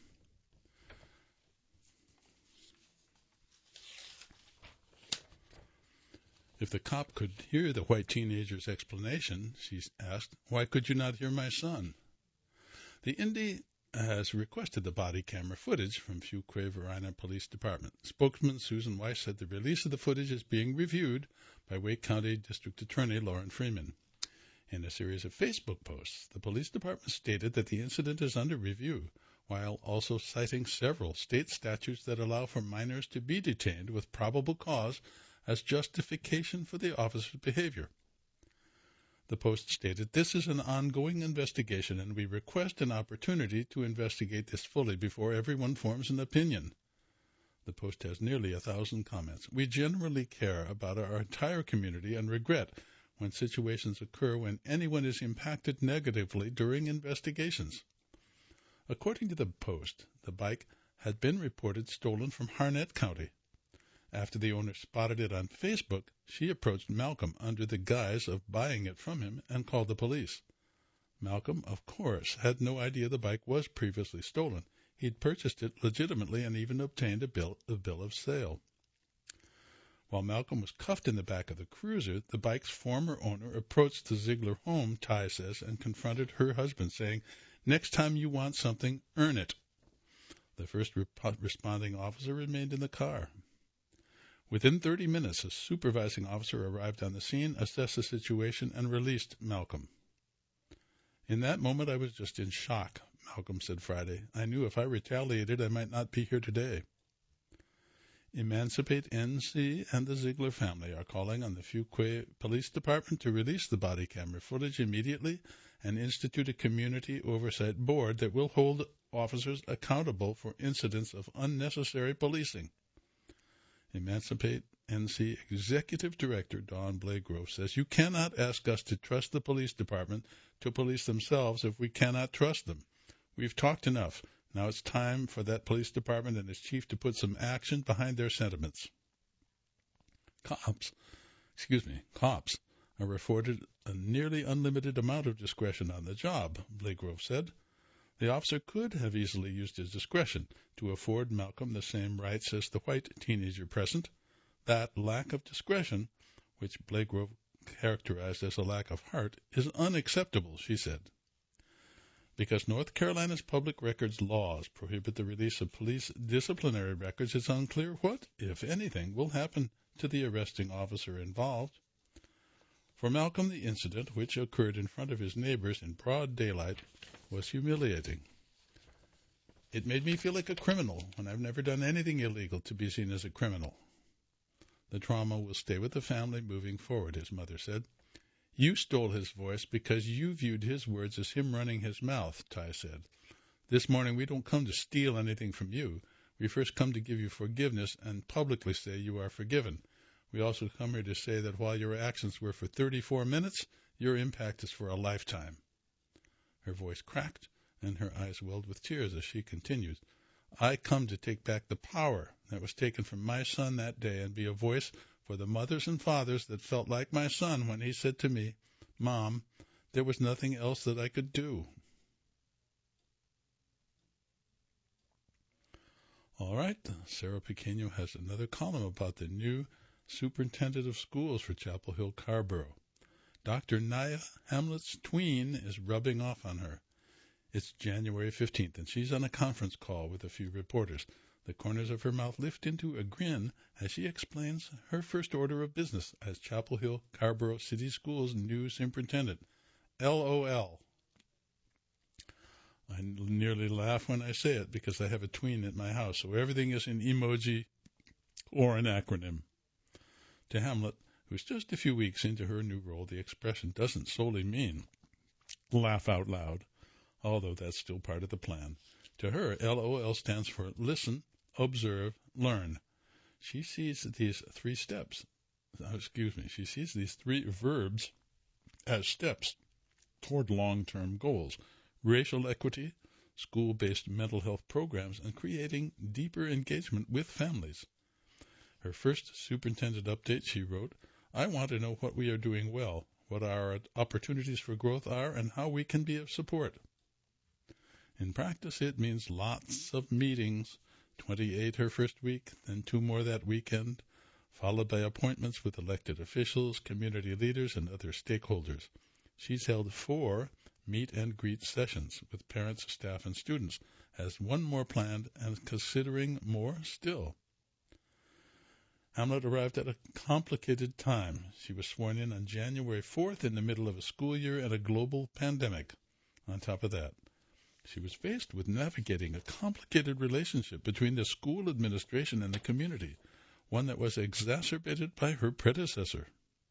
If the cop could hear the white teenager's explanation, she asked, "Why could you not hear my son?" The Indy has requested the body camera footage from Fuquay-Varina Police Department. Spokesman Susan Weiss said the release of the footage is being reviewed by Wake County District Attorney Lauren Freeman. In a series of Facebook posts, the police department stated that the incident is under review, while also citing several state statutes that allow for minors to be detained with probable cause as justification for the officer's behavior. The post stated, "This is an ongoing investigation and we request an opportunity to investigate this fully before everyone forms an opinion." The post has nearly a thousand comments. "We generally care about our entire community and regret when situations occur when anyone is impacted negatively during investigations." According to the post, the bike had been reported stolen from Harnett County. After the owner spotted it on Facebook, she approached Malcolm under the guise of buying it from him and called the police. Malcolm, of course, had no idea the bike was previously stolen. He'd purchased it legitimately and even obtained a bill, a bill of sale. While Malcolm was cuffed in the back of the cruiser, the bike's former owner approached the Ziegler home, Ty says, and confronted her husband, saying, "Next time you want something, earn it." The first rep- responding officer remained in the car. Within thirty minutes, a supervising officer arrived on the scene, assessed the situation, and released Malcolm. In that moment, I was just in shock, Malcolm said Friday. I knew if I retaliated, I might not be here today. Emancipate N C and the Ziegler family are calling on the Fuquay Police Department to release the body camera footage immediately and institute a community oversight board that will hold officers accountable for incidents of unnecessary policing. Emancipate N C Executive Director Don Blagrove says, "You cannot ask us to trust the police department to police themselves if we cannot trust them. We've talked enough. Now it's time for that police department and its chief to put some action behind their sentiments." Cops, excuse me, cops are afforded a nearly unlimited amount of discretion on the job, Blagrove said. The officer could have easily used his discretion to afford Malcolm the same rights as the white teenager present. That lack of discretion, which Blagrove characterized as a lack of heart, is unacceptable, she said. Because North Carolina's public records laws prohibit the release of police disciplinary records, it's unclear what, if anything, will happen to the arresting officer involved. For Malcolm, the incident, which occurred in front of his neighbors in broad daylight, was humiliating. It made me feel like a criminal when I've never done anything illegal to be seen as a criminal. The trauma will stay with the family moving forward, his mother said. You stole his voice because you viewed his words as him running his mouth, Ty said. This morning we don't come to steal anything from you. We first come to give you forgiveness and publicly say you are forgiven. We also come here to say that while your actions were for thirty-four minutes, your impact is for a lifetime. Her voice cracked and her eyes welled with tears as she continued. I come to take back the power that was taken from my son that day and be a voice for the mothers and fathers that felt like my son when he said to me, Mom, there was nothing else that I could do. All right, Sarah Pequeno has another column about the new superintendent of schools for Chapel Hill Carrboro. Doctor Naya Hamlet's tween is rubbing off on her. It's January fifteenth, and she's on a conference call with a few reporters. The corners of her mouth lift into a grin as she explains her first order of business as Chapel Hill Carrboro City Schools' new superintendent. LOL. I nearly laugh when I say it because I have a tween at my house, so everything is an emoji or an acronym. To Hamlet, who's just a few weeks into her new role, the expression doesn't solely mean laugh out loud, although that's still part of the plan. To her, LOL stands for listen, observe, learn. She sees these three steps, excuse me, she sees these three verbs as steps toward long-term goals: racial equity, school-based mental health programs, and creating deeper engagement with families. Her first superintendent update, she wrote, I want to know what we are doing well, what our opportunities for growth are, and how we can be of support. In practice, it means lots of meetings, twenty-eight her first week, then two more that weekend, followed by appointments with elected officials, community leaders, and other stakeholders. She's held four meet and greet sessions with parents, staff, and students, has one more planned and considering more still. Hamlet arrived at a complicated time. She was sworn in on January fourth in the middle of a school year and a global pandemic. On top of that, she was faced with navigating a complicated relationship between the school administration and the community, one that was exacerbated by her predecessor.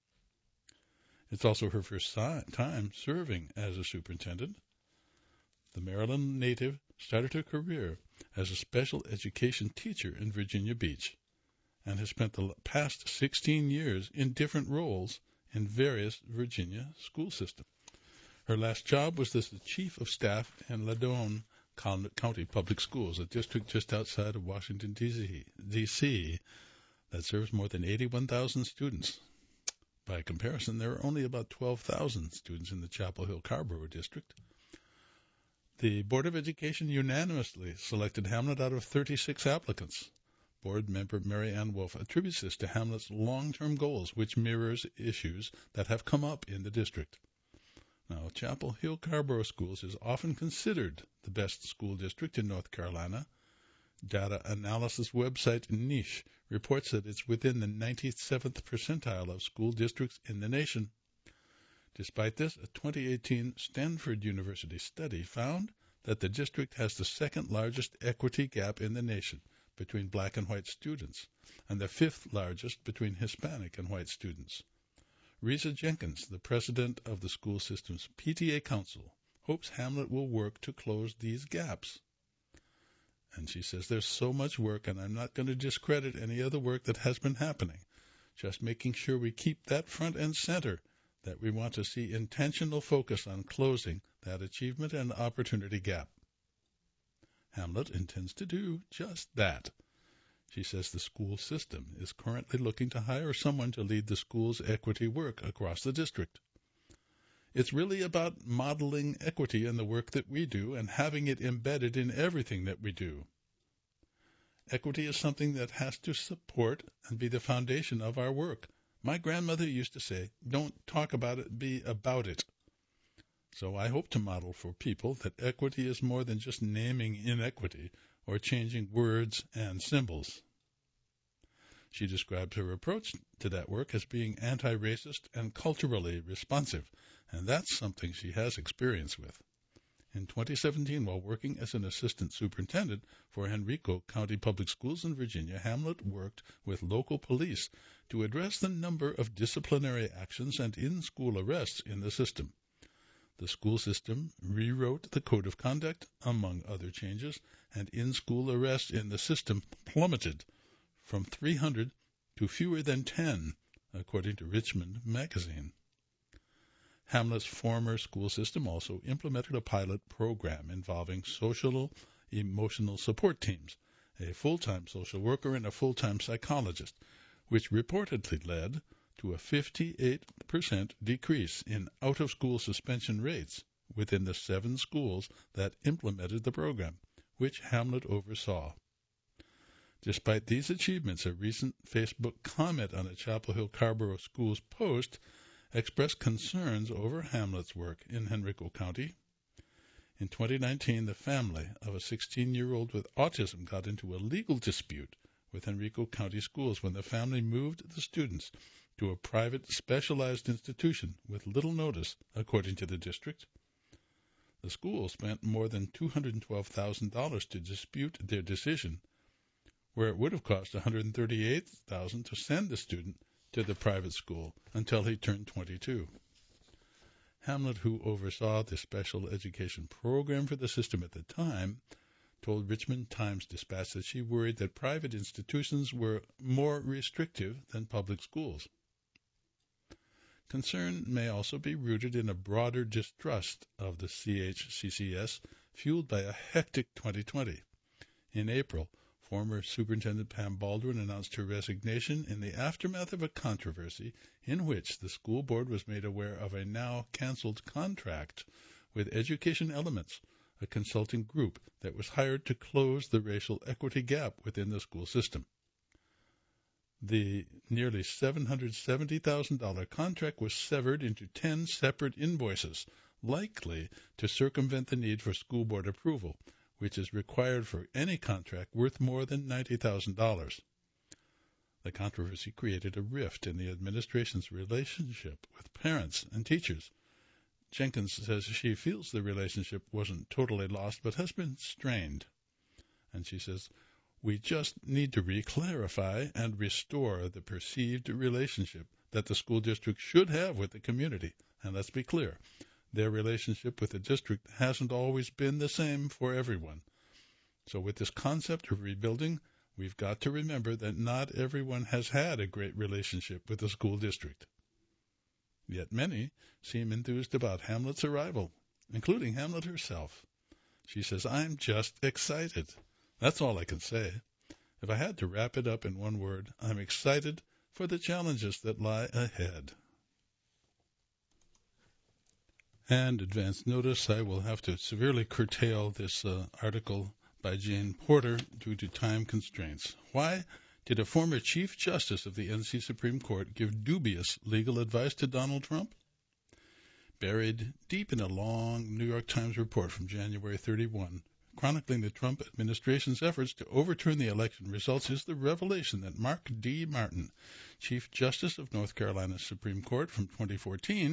It's also her first time serving as a superintendent. The Maryland native started her career as a special education teacher in Virginia Beach and has spent the past sixteen years in different roles in various Virginia school systems. Her last job was as the chief of staff in Ladone County Public Schools, a district just outside of Washington, D C that serves more than eighty-one thousand students. By comparison, there are only about twelve thousand students in the Chapel Hill Carrboro district. The Board of Education unanimously selected Hamlet out of thirty-six applicants. Board member Mary Ann Wolf attributes this to Hamlet's long-term goals, which mirrors issues that have come up in the district. Now, Chapel Hill Carrboro Schools is often considered the best school district in North Carolina. Data analysis website Niche reports that it's within the ninety-seventh percentile of school districts in the nation. Despite this, a twenty eighteen Stanford University study found that the district has the second largest equity gap in the nation between black and white students, and the fifth largest between Hispanic and white students. Risa Jenkins, the president of the school system's P T A Council, hopes Hamlet will work to close these gaps. And she says there's so much work, and I'm not going to discredit any other work that has been happening, just making sure we keep that front and center, that we want to see intentional focus on closing that achievement and opportunity gap. Hamlet intends to do just that. She says the school system is currently looking to hire someone to lead the school's equity work across the district. It's really about modeling equity in the work that we do and having it embedded in everything that we do. Equity is something that has to support and be the foundation of our work. My grandmother used to say, don't talk about it, be about it. So I hope to model for people that equity is more than just naming inequity or changing words and symbols. She describes her approach to that work as being anti-racist and culturally responsive, and that's something she has experience with. In twenty seventeen, while working as an assistant superintendent for Henrico County Public Schools in Virginia, Hamlet worked with local police to address the number of disciplinary actions and in-school arrests in the system. The school system rewrote the code of conduct, among other changes, and in-school arrests in the system plummeted from three hundred to fewer than ten, according to Richmond Magazine. Hamlet's former school system also implemented a pilot program involving social emotional support teams, a full-time social worker and a full-time psychologist, which reportedly led to a fifty-eight percent decrease in out-of-school suspension rates within the seven schools that implemented the program, which Hamlet oversaw. Despite these achievements, a recent Facebook comment on a Chapel Hill Carrboro Schools post expressed concerns over Hamlet's work in Henrico County. In twenty nineteen, the family of a sixteen-year-old with autism got into a legal dispute with Henrico County Schools when the family moved the students to a private specialized institution with little notice, according to the district. The school spent more than two hundred twelve thousand dollars to dispute their decision, where it would have cost one hundred thirty-eight thousand dollars to send the student to the private school until he turned twenty-two. Hamlet, who oversaw the special education program for the system at the time, told Richmond Times-Dispatch that she worried that private institutions were more restrictive than public schools. Concern may also be rooted in a broader distrust of the C H C C S, fueled by a hectic twenty twenty. In April, former Superintendent Pam Baldwin announced her resignation in the aftermath of a controversy in which the school board was made aware of a now canceled contract with Education Elements, a consulting group that was hired to close the racial equity gap within the school system. The nearly seven hundred seventy thousand dollars contract was severed into ten separate invoices, likely to circumvent the need for school board approval, which is required for any contract worth more than ninety thousand dollars. The controversy created a rift in the administration's relationship with parents and teachers. Jenkins says she feels the relationship wasn't totally lost, but has been strained. And she says, we just need to re-clarify and restore the perceived relationship that the school district should have with the community. And let's be clear, their relationship with the district hasn't always been the same for everyone. So with this concept of rebuilding, we've got to remember that not everyone has had a great relationship with the school district. Yet many seem enthused about Hamlet's arrival, including Hamlet herself. She says, I'm just excited. That's all I can say. If I had to wrap it up in one word, I'm excited for the challenges that lie ahead. And advance notice, I will have to severely curtail this uh, article by Jane Porter due to time constraints. Why did a former Chief Justice of the N C Supreme Court give dubious legal advice to Donald Trump? Buried deep in a long New York Times report from January thirty-first, chronicling the Trump administration's efforts to overturn the election results, is the revelation that Mark D. Martin, Chief Justice of North Carolina's Supreme Court from twenty fourteen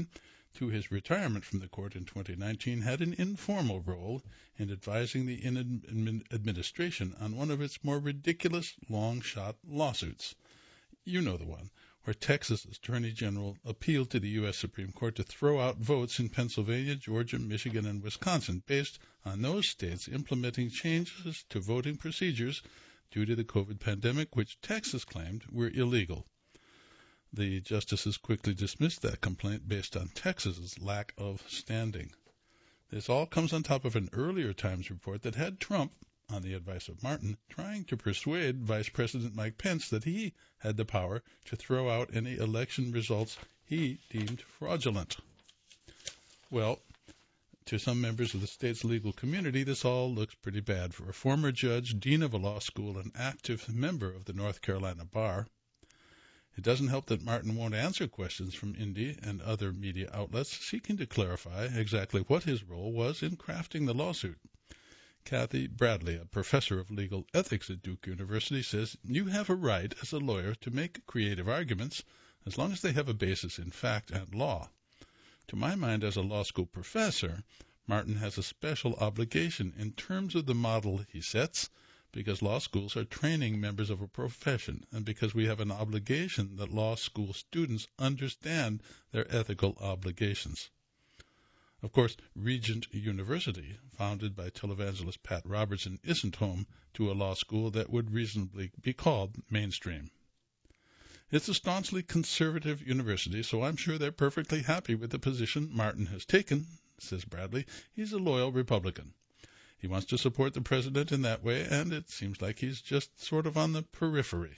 to his retirement from the court in twenty nineteen, had an informal role in advising the administration on one of its more ridiculous long-shot lawsuits. You know the one, where Texas Attorney General appealed to the U S Supreme Court to throw out votes in Pennsylvania, Georgia, Michigan, and Wisconsin based on those states implementing changes to voting procedures due to the COVID pandemic, which Texas claimed were illegal. The justices quickly dismissed that complaint based on Texas's lack of standing. This all comes on top of an earlier Times report that had Trump, on the advice of Martin, trying to persuade Vice President Mike Pence that he had the power to throw out any election results he deemed fraudulent. Well, to some members of the state's legal community, this all looks pretty bad for a former judge, dean of a law school, and active member of the North Carolina Bar. It doesn't help that Martin won't answer questions from Indy and other media outlets seeking to clarify exactly what his role was in crafting the lawsuit. Kathy Bradley, a professor of legal ethics at Duke University, says you have a right as a lawyer to make creative arguments as long as they have a basis in fact and law. To my mind, as a law school professor, Martin has a special obligation in terms of the model he sets, because law schools are training members of a profession, and because we have an obligation that law school students understand their ethical obligations. Of course, Regent University, founded by televangelist Pat Robertson, isn't home to a law school that would reasonably be called mainstream. It's a staunchly conservative university, so I'm sure they're perfectly happy with the position Martin has taken, says Bradley. He's a loyal Republican. He wants to support the president in that way, and it seems like he's just sort of on the periphery.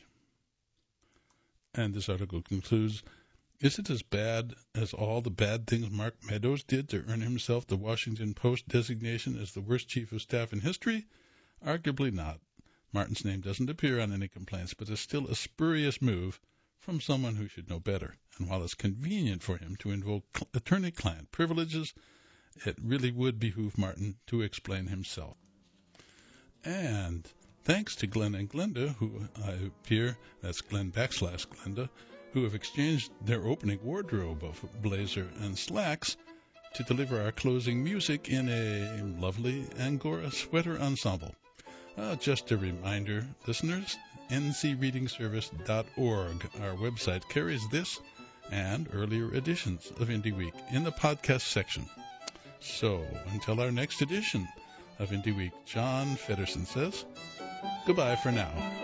And this article concludes, is it as bad as all the bad things Mark Meadows did to earn himself the Washington Post designation as the worst chief of staff in history? Arguably not. Martin's name doesn't appear on any complaints, but is still a spurious move from someone who should know better. And while it's convenient for him to invoke attorney-client privileges, it really would behoove Martin to explain himself. And thanks to Glenn and Glenda, who I appear, that's Glenn backslash Glenda, who have exchanged their opening wardrobe of blazer and slacks to deliver our closing music in a lovely Angora sweater ensemble. Uh, just a reminder, listeners, N C reading service dot org, our website, carries this and earlier editions of Indie Week in the podcast section. So, until our next edition of Indie Week, John Feddersen says, goodbye for now.